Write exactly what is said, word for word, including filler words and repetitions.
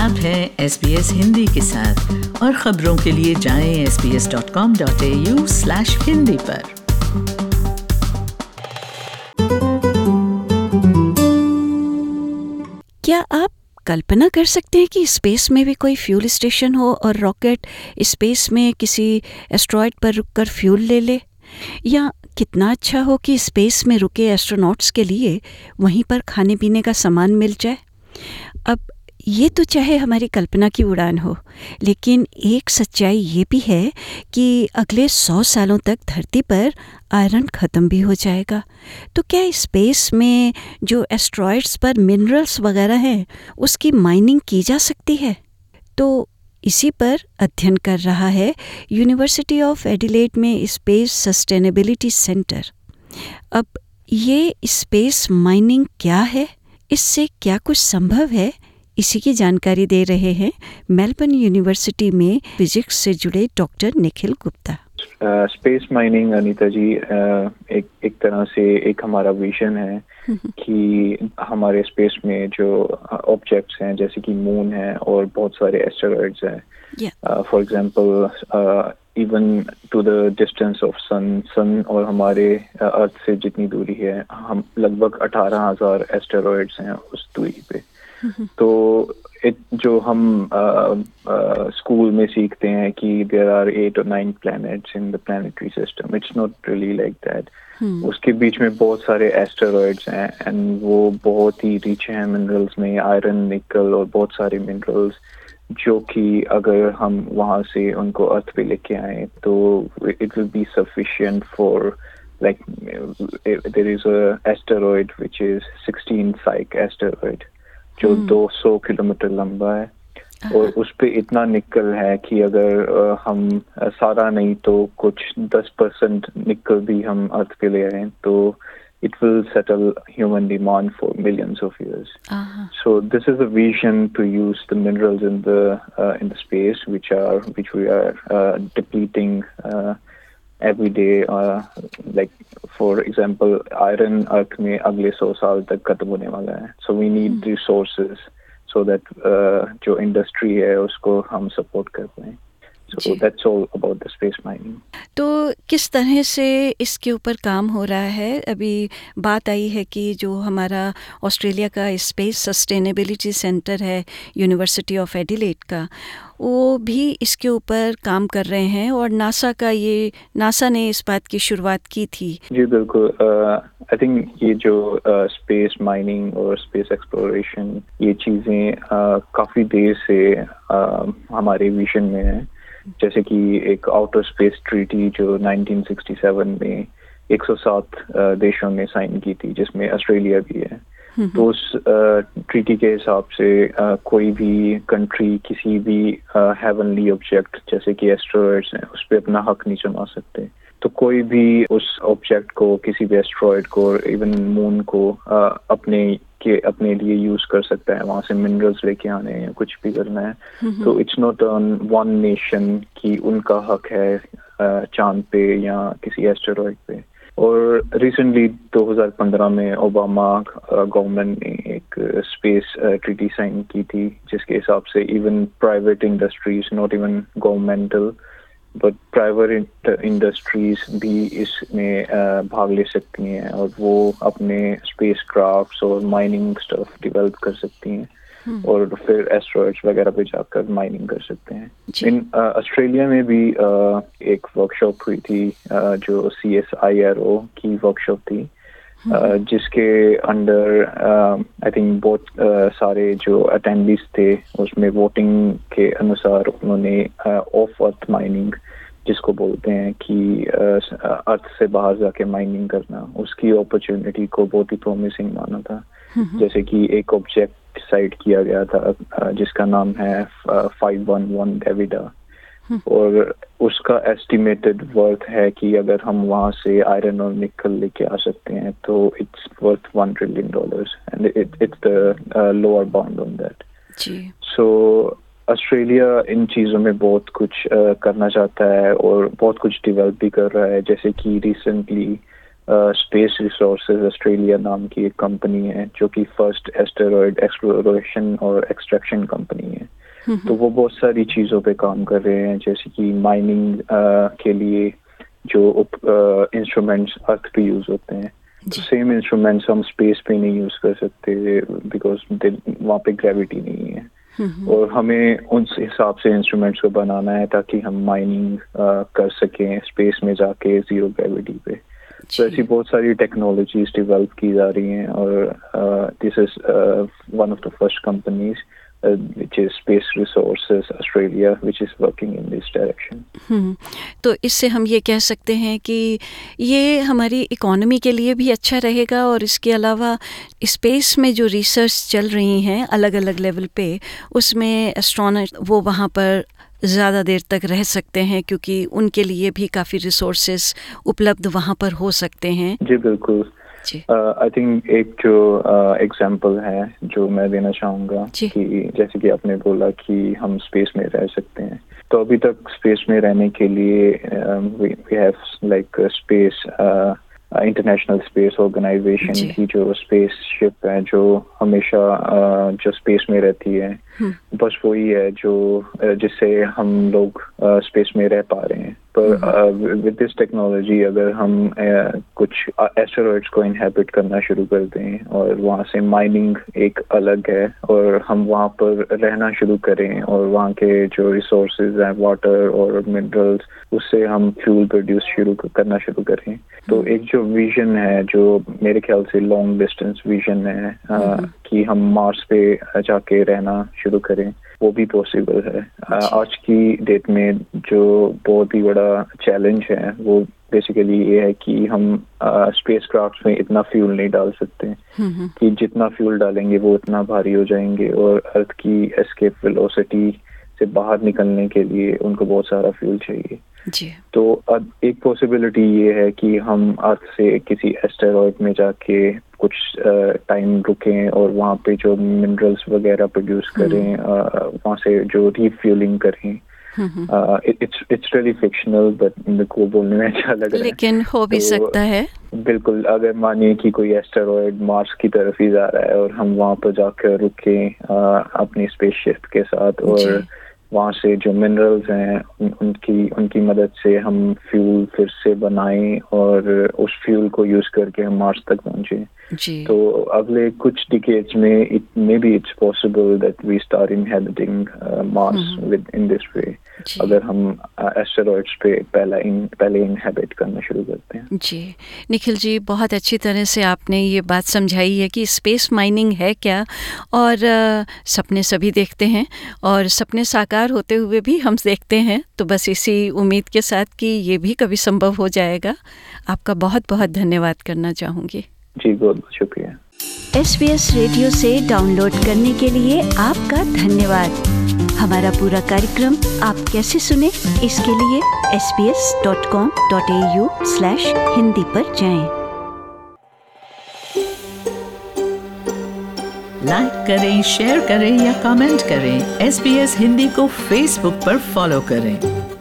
आप हैं S B S Hindi के साथ और खबरों के लिए जाएं S B S dot com dot A U slash Hindi पर। क्या आप कल्पना कर सकते हैं कि स्पेस में भी कोई फ्यूल स्टेशन हो और रॉकेट स्पेस में किसी एस्ट्रॉयड पर रुककर फ्यूल ले ले? या कितना अच्छा हो कि स्पेस में रुके एस्ट्रोनॉट्स के लिए वहीं पर खाने पीने का सामान मिल जाए। अब ये तो चाहे हमारी कल्पना की उड़ान हो, लेकिन एक सच्चाई ये भी है कि अगले सौ सालों तक धरती पर आयरन ख़त्म भी हो जाएगा। तो क्या स्पेस में जो एस्ट्रॉयड्स पर मिनरल्स वगैरह हैं उसकी माइनिंग की जा सकती है? तो इसी पर अध्ययन कर रहा है यूनिवर्सिटी ऑफ एडिलेड में स्पेस सस्टेनेबिलिटी सेंटर। अब ये स्पेस माइनिंग क्या है, इससे क्या कुछ संभव है, इसी की जानकारी दे रहे हैं मेलबर्न यूनिवर्सिटी में फिजिक्स से जुड़े doctor Nikhil Gupta. Space uh, mining Anita ji uh, एक एक तरह से एक हमारा विजन है कि हमारे स्पेस में जो ऑब्जेक्ट्स हैं जैसे कि मून है और बहुत सारे एस्टेरॉइड्स हैं, for example even to the distance of sun sun और हमारे अर्थ uh, से जितनी दूरी है, हम लगभग अठारह हजार एस्टेरॉइड्स हैं उस दूरी पे। तो it, जो हम स्कूल uh, uh, में सीखते हैं कि देयर आर एट और nine planets in the planetary system, it's not really like that. उसके बीच में बहुत सारे एस्टेरॉइड्स हैं एंड वो बहुत ही रिच हैं मिनरल्स में, आयरन, निकल और बहुत सारे मिनरल्स, जो कि अगर हम वहाँ से उनको अर्थ पे लेके आए तो it will be sufficient for like there is a asteroid which is sixteen psyche asteroid जो दो सौ किलोमीटर लंबा है और उस पे इतना निकल है कि अगर uh, हम uh, सारा नहीं तो कुछ दस परसेंट निकल भी हम अर्थ पे ले आए तो it will settle human demand for millions of years. Uh-huh. So this is a vision to use the minerals in the uh, in the space which are which we are uh, depleting uh, every day. Uh, like for example, iron अर्थ में अगले सौ साल तक खत्म होने वाला है. So we need hmm. resources so that uh, जो industry है उसको हम support कर पाएं. So that's all about the space mining. तो किस तरह से इसके ऊपर काम हो रहा है? अभी बात आई है कि जो हमारा ऑस्ट्रेलिया का स्पेस सस्टेनेबिलिटी सेंटर है यूनिवर्सिटी ऑफ एडिलेड का, वो भी इसके ऊपर काम कर रहे हैं और नासा का ये नासा ने इस बात की शुरुआत की थी। जी बिल्कुल। आई थिंक ये जो स्पेस uh, माइनिंग और स्पेस एक्सप्लोरेशन ये चीज़ें uh, काफ़ी देर से uh, हमारे विजन में है। जैसे कि एक आउटर स्पेस ट्रीटी जो नाइनटीन सिक्सटी सेवन में एक सौ सात देशों ने साइन की थी जिसमें ऑस्ट्रेलिया भी है। तो उस ट्रीटी के हिसाब से आ, कोई भी कंट्री किसी भी हेवनली ऑब्जेक्ट जैसे कि एस्ट्रॉयड्स हैं उस पर अपना हक नहीं जमा सकते। तो कोई भी उस ऑब्जेक्ट को, किसी भी एस्ट्रॉयड को, इवन मून को आ, अपने के अपने लिए यूज कर सकता है, वहां से मिनरल्स लेके आने हैं या कुछ भी करना है। तो it's not on one nation कि उनका हक है चांद पे या किसी एस्टेरॉयड पे। और रिसेंटली दो हज़ार पंद्रह में ओबामा गवर्नमेंट ने एक स्पेस ट्रीटी साइन की थी जिसके हिसाब से even private industries, not even governmental but private industries भी इसमें भाग ले सकती हैं और वो अपने स्पेस क्राफ्ट्स और माइनिंग स्टफ डेवलप कर सकती हैं और फिर एस्ट्रॉयड्स वगैरह पे जाकर माइनिंग कर सकते हैं। इन ऑस्ट्रेलिया में भी uh, एक वर्कशॉप हुई थी uh, जो C S I R O की वर्कशॉप थी uh, जिसके अंडर आई थिंक बहुत uh, सारे जो अटेंडीज थे उसमें वोटिंग के अनुसार उन्होंने ऑफ अर्थ माइनिंग जिसको बोलते हैं कि अर्थ uh, से बाहर जाके माइनिंग करना, उसकी अपॉर्चुनिटी को बहुत ही प्रोमिसिंग माना था। जैसे कि एक ऑब्जेक्ट डिसाइड किया गया था जिसका नाम है फाइव वन वन डेविडा और उसका एस्टिमेटेड वर्थ है कि अगर हम वहाँ से आयरन और निकल लेके आ सकते हैं तो it's worth one trillion dollars and it's the lower bound on that. So Australia इन चीज़ों में बहुत कुछ uh, करना चाहता है और बहुत कुछ डेवलप भी कर रहा है। जैसे कि रिसेंटली स्पेस रिसोर्सेज ऑस्ट्रेलिया नाम की एक कंपनी है जो कि फर्स्ट एस्टेरॉयड एक्सप्लोरेशन और एक्सट्रैक्शन कंपनी है। तो वो बहुत सारी चीज़ों पे काम कर रहे हैं, जैसे कि माइनिंग के लिए जो इंस्ट्रूमेंट्स अर्थ पे यूज़ होते हैं, सेम इंस्ट्रूमेंट्स हम स्पेस पे नहीं यूज़ कर सकते बिकॉज वहाँ पे ग्रेविटी नहीं है, और हमें उस हिसाब से इंस्ट्रूमेंट्स को बनाना है ताकि हम माइनिंग कर सकें स्पेस में जाके ज़ीरो ग्रेविटी पे। तो ऐसी बहुत सारी टेक्नोलॉजीज डेवलप की जा रही हैं, और this is one of the first companies which is Space Resources Australia, which is working in this direction. Hmm, तो इससे हम ये कह सकते हैं कि ये हमारी इकोनॉमी के लिए भी अच्छा रहेगा, और इसके अलावा स्पेस में जो रिसर्च चल रही हैं अलग अलग लेवल पे, उसमें एस्ट्रोनॉट वो वहाँ पर ज़्यादा देर तक रह सकते हैं क्योंकि उनके लिए भी काफ़ी रिसोर्सेज उपलब्ध वहाँ पर हो सकते हैं। जी बिल्कुल। आई थिंक एक जो एग्जांपल uh, है जो मैं देना चाहूँगा कि जैसे कि आपने बोला कि हम स्पेस में रह सकते हैं, तो अभी तक स्पेस में रहने के लिए we have like space international space organisation की जो स्पेस शिप है जो हमेशा uh, जो स्पेस में रहती है, बस वही है जो जिससे हम लोग स्पेस में रह पा रहे हैं। पर विद दिस टेक्नोलॉजी अगर हम uh, कुछ एस्टेरॉइड्स को इनहेबिट करना शुरू कर दें, और वहाँ से माइनिंग एक अलग है, और हम वहाँ पर रहना शुरू करें, और वहाँ के जो रिसोर्सेज हैं वाटर और मिनरल्स, उससे हम फ्यूल प्रोड्यूस शुरू करना शुरू करें, तो एक जो विजन है जो मेरे ख्याल से लॉन्ग डिस्टेंस विजन है uh, कि हम मार्स पे जाके रहना शुरू करें, वो भी पॉसिबल है। आज की डेट में जो बहुत ही बड़ा चैलेंज है वो बेसिकली ये है कि हम स्पेस क्राफ्ट में इतना फ्यूल नहीं डाल सकते कि जितना फ्यूल डालेंगे वो उतना भारी हो जाएंगे, और अर्थ की एस्केप वेलोसिटी से बाहर निकलने के लिए उनको बहुत सारा फ्यूल चाहिए। जी। तो अब एक पॉसिबिलिटी ये है कि हम अर्थ से किसी एस्टेरॉइड में जाके कुछ टाइम रुकें और वहाँ पे जो मिनरल्स वगैरह प्रोड्यूस करें, वहाँ से जो रीफ्यूलिंग करें। It's it's really fictional, but मेरे को बोलने में अच्छा लग रहा है, लेकिन हो भी तो, सकता है। बिल्कुल, अगर मानिए कि कोई एस्टेरॉइड मार्स की तरफ ही जा रहा है और हम वहाँ पर जाकर रुकें अपनी स्पेसशिप के साथ, और वहाँ से जो मिनरल्स हैं उन, उनकी उनकी मदद से हम फ्यूल फिर से बनाएं, और उस फ्यूल को यूज करके हम मार्स तक पहुँचें। तो अगले कुछ डिकेड्स में it may be it's possible that we start inhabiting Mars within this way, अगर हम एस्टेरॉइड्स पे पहला इन पहले इनहेबिट करना शुरू करते हैं। जी निखिल जी, बहुत अच्छी तरह से आपने ये बात समझाई है कि स्पेस माइनिंग है क्या, और आ, सपने सभी देखते हैं, और सपने साकार होते हुए भी हम देखते हैं, तो बस इसी उम्मीद के साथ कि ये भी कभी संभव हो जाएगा। आपका बहुत बहुत धन्यवाद करना चाहूँगी। जी बहुत बहुत शुक्रिया। एस बी एस रेडियो से डाउनलोड करने के लिए आपका धन्यवाद। हमारा पूरा कार्यक्रम आप कैसे सुने, इसके लिए S B S dot com dot A U slash Hindi पर जाएं। लाइक करें, शेयर करें या कमेंट करें। एस बी एस हिंदी को फेसबुक पर फॉलो करें।